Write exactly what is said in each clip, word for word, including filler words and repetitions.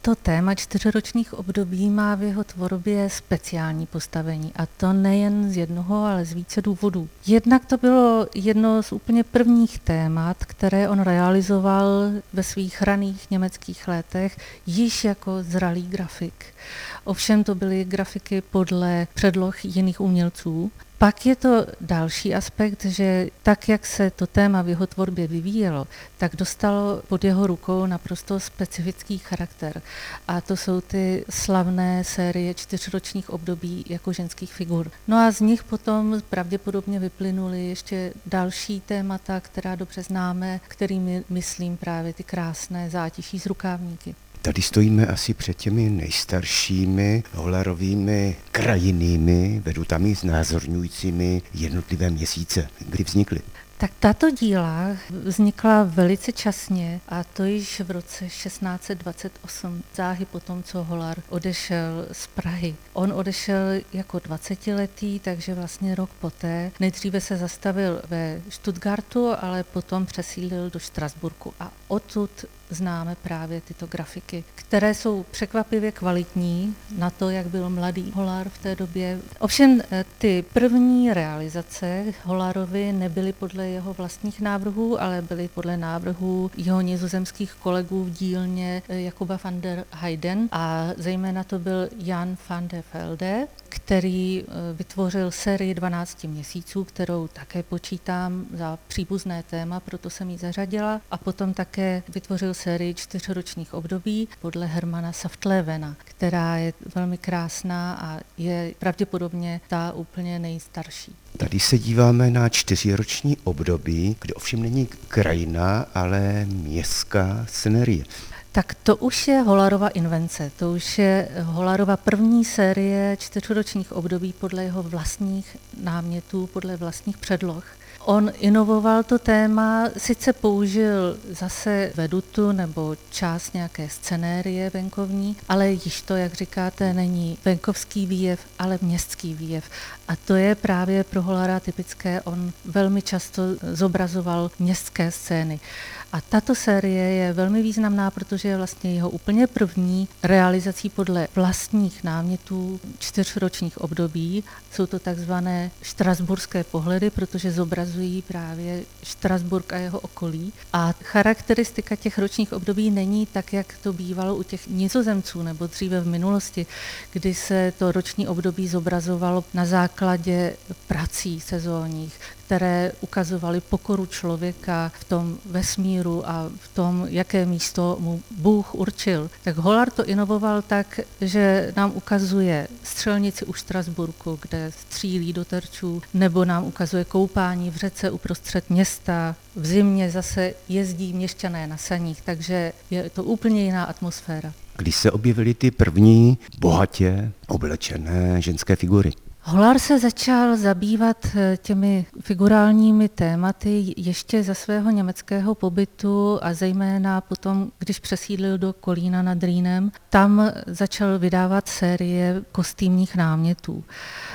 To téma čtyřročních období má v jeho tvorbě speciální postavení, a to nejen z jednoho, ale z více důvodů. Jednak to bylo jedno z úplně prvních témat, které on realizoval ve svých raných německých letech již jako zralý grafik. Ovšem to byly grafiky podle předloh jiných umělců. Pak je to další aspekt, že tak, jak se to téma v jeho tvorbě vyvíjelo, tak dostalo pod jeho rukou naprosto specifický charakter. A to jsou ty slavné série čtyřročních období jako ženských figur. No a z nich potom pravděpodobně vyplynuly ještě další témata, která dobře známe, kterými myslím právě ty krásné zátiší z rukávníky. Tady stojíme asi před těmi nejstaršími Hollarovými krajinnými vedutami znázorňujícími jednotlivé měsíce. Kdy vznikly? Tak tato díla vznikla velice časně, a to již v roce šestnáct set dvacet osm, záhy po tom, co Hollar odešel z Prahy. On odešel jako dvacetiletý, takže vlastně rok poté. Nejdříve se zastavil ve Stuttgartu, ale potom přesídlil do Štrasburku a odtud známe právě tyto grafiky, které jsou překvapivě kvalitní na to, jak byl mladý Hollar v té době. Ovšem ty první realizace Hollarovy nebyly podle jeho vlastních návrhů, ale byly podle návrhů jeho nizozemských kolegů v dílně Jacoba van der Heyden, a zejména to byl Jan van der Velde, který vytvořil sérii dvanácti měsíců, kterou také počítám za příbuzné téma, proto jsem ji zařadila, a potom také vytvořil sérii čtyřročních období podle Hermana Saftlevena, která je velmi krásná a je pravděpodobně ta úplně nejstarší. Tady se díváme na čtyřroční období, kde ovšem není krajina, ale městská scenérie. Tak to už je Hollarova invence, to už je Hollarova první série čtyřročních období podle jeho vlastních námětů, podle vlastních předloh. On inovoval to téma, sice použil zase vedutu nebo část nějaké scenérie venkovní, ale již to, jak říkáte, není venkovský výjev, ale městský výjev. A to je právě pro Hollara typické, on velmi často zobrazoval městské scény. A tato série je velmi významná, protože je vlastně jeho úplně první realizací podle vlastních námětů čtyřročních období. Jsou to takzvané štrasburské pohledy, protože zobrazují právě Štrasburk a jeho okolí. A charakteristika těch ročních období není tak, jak to bývalo u těch Nizozemců nebo dříve v minulosti, kdy se to roční období zobrazovalo na základě prací sezónních, které ukazovaly pokoru člověka v tom vesmíru a v tom, jaké místo mu Bůh určil. Tak Hollar to inovoval tak, že nám ukazuje střelnici u Štrasburku, kde střílí do terčů, nebo nám ukazuje koupání v řece uprostřed města. V zimě zase jezdí měšťané na saních, takže je to úplně jiná atmosféra. Kdy se objevily ty první bohatě oblečené ženské figury? Hollar se začal zabývat těmi figurálními tématy ještě za svého německého pobytu a zejména potom, když přesídlil do Kolína nad Rýnem, tam začal vydávat série kostýmních námětů.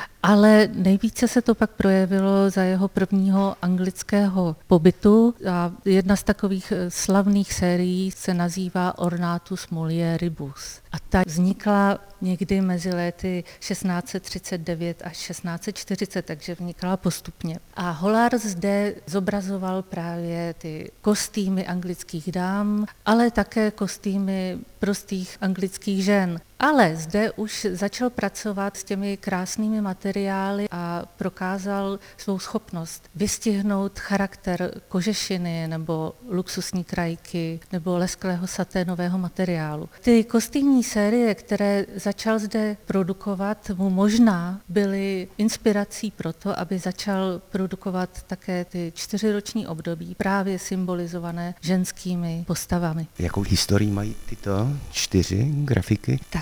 Ale nejvíce se to pak projevilo za jeho prvního anglického pobytu a jedna z takových slavných sérií se nazývá Ornatus Mulieribus. A ta vznikla někdy mezi léty šestnáct set třicet devět až šestnáct set čtyřicet, takže vznikala postupně. A Hollar zde zobrazoval právě ty kostýmy anglických dám, ale také kostýmy prostých anglických žen. Ale zde už začal pracovat s těmi krásnými materiály a prokázal svou schopnost vystihnout charakter kožešiny nebo luxusní krajky nebo lesklého saténového materiálu. Ty kostýmní série, které začal zde produkovat, mu možná byly inspirací pro to, aby začal produkovat také ty čtyřroční období, právě symbolizované ženskými postavami. Jakou historii mají tyto čtyři grafiky? Tak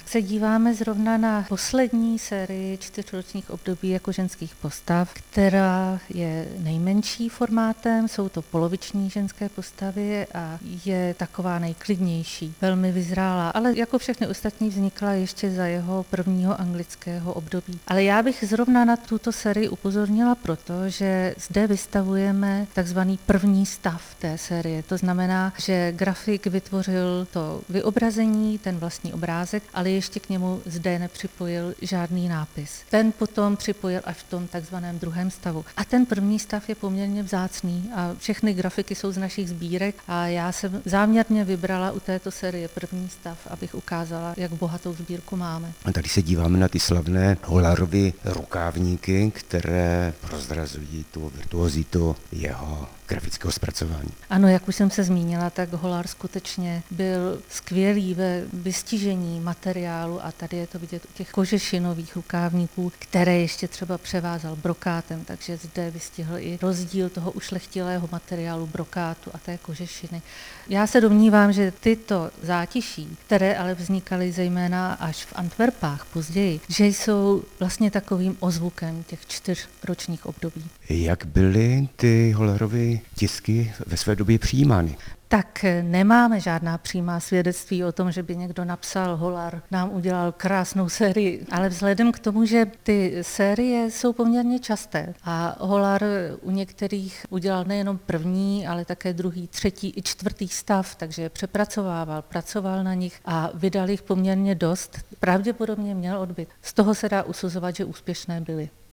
se díváme zrovna na poslední sérii čtyřročních období jako ženských postav, která je nejmenší formátem, jsou to poloviční ženské postavy a je taková nejklidnější, velmi vyzrálá, ale jako všechny ostatní vznikla ještě za jeho prvního anglického období. Ale já bych zrovna na tuto sérii upozornila proto, že zde vystavujeme takzvaný první stav té série. To znamená, že grafik vytvořil to vyobrazení, ten vlastní obrázek, ale ještě k němu zde nepřipojil žádný nápis. Ten potom připojil až v tom takzvaném druhém stavu. A ten první stav je poměrně vzácný a všechny grafiky jsou z našich sbírek a já jsem záměrně vybrala u této série první stav, abych ukázala, jak bohatou sbírku máme. A tady se díváme na ty slavné Hollarovy rukávníky, které prozrazují tu virtuozitu jeho grafického zpracování. Ano, jak už jsem se zmínila, tak Hollar skutečně byl skvělý ve vystižení materiálu a tady je to vidět u těch kožešinových rukávníků, které ještě třeba převázal brokátem, takže zde vystihl i rozdíl toho ušlechtilého materiálu brokátu a té kožešiny. Já se domnívám, že tyto zátiší, které ale vznikaly zejména až v Antwerpách později, že jsou vlastně takovým ozvukem těch čtyřročních období. Jak byly ty Hollarovy tisky ve své době přijímány? Tak nemáme žádná přímá svědectví o tom, že by někdo napsal, Hollar nám udělal krásnou sérii, ale vzhledem k tomu, že ty série jsou poměrně časté a Hollar u některých udělal nejenom první, ale také druhý, třetí i čtvrtý stav, takže je přepracovával, pracoval na nich a vydal jich poměrně dost, pravděpodobně měl odbyt. Z toho se dá usuzovat, že úspěšné byly.